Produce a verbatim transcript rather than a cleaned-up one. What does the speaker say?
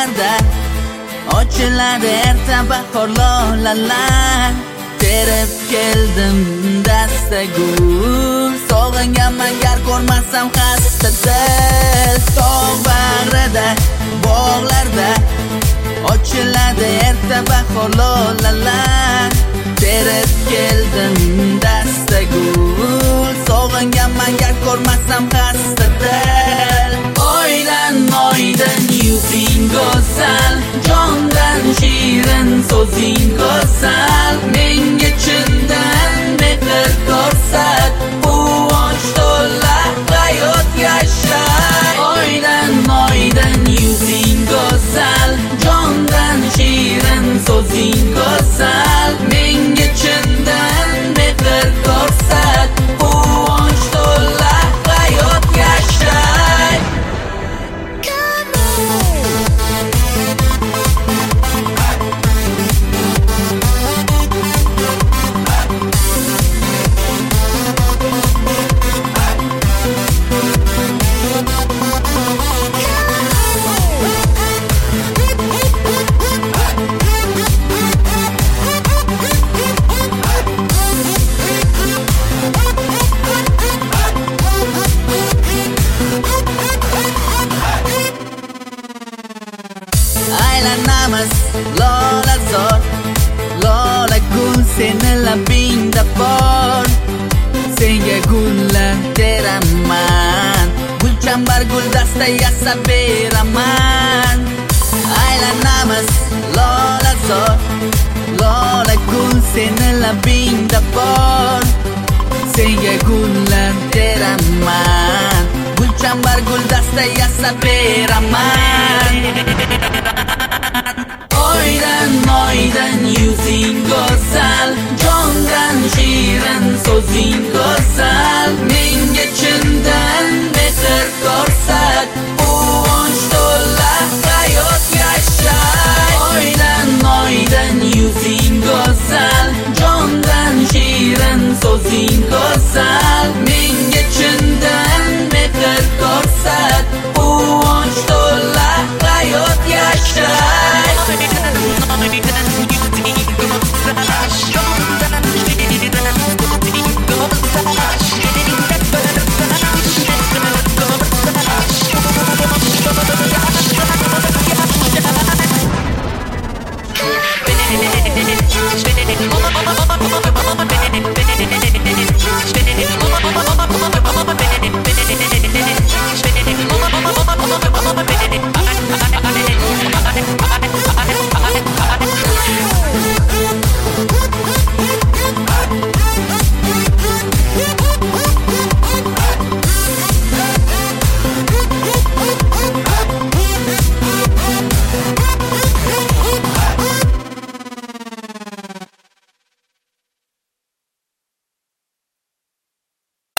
bog'larda ochiladi erta bahor lolalar. Terib keldim dasta gul, sog'inganman gar ko'rmasam xasta dil. Tog' bag'rida bog'larda ochiladi erta bahor lolalar. Terib keldim dasta gul, sog'inganman gar ko'rmasam xasta dil. Oydan oydan yuzing go'zal, jondan shirin so'zing go'zal. Menga chindan mehr ko'rsat, quvonch to'la hayot yasha. Oydan oydan yuzing go'zal, jondan shirin so'zing go'zal. Menga chindan mehr ko'rsat, quvonch to'la hayot yasha. Aylanamiz lola zor, lola gul seni labingda bor. Senga gullar teraman, gulchambar guldasta yasab beraman. Aylanamiz lola zor, lola gul seni labingda bor. Senga gullar teraman, gulchambar guldasta yasab beraman. Oydan oydan yuzing go'zal, jondan shirin so'zing go'zal. Menga chindan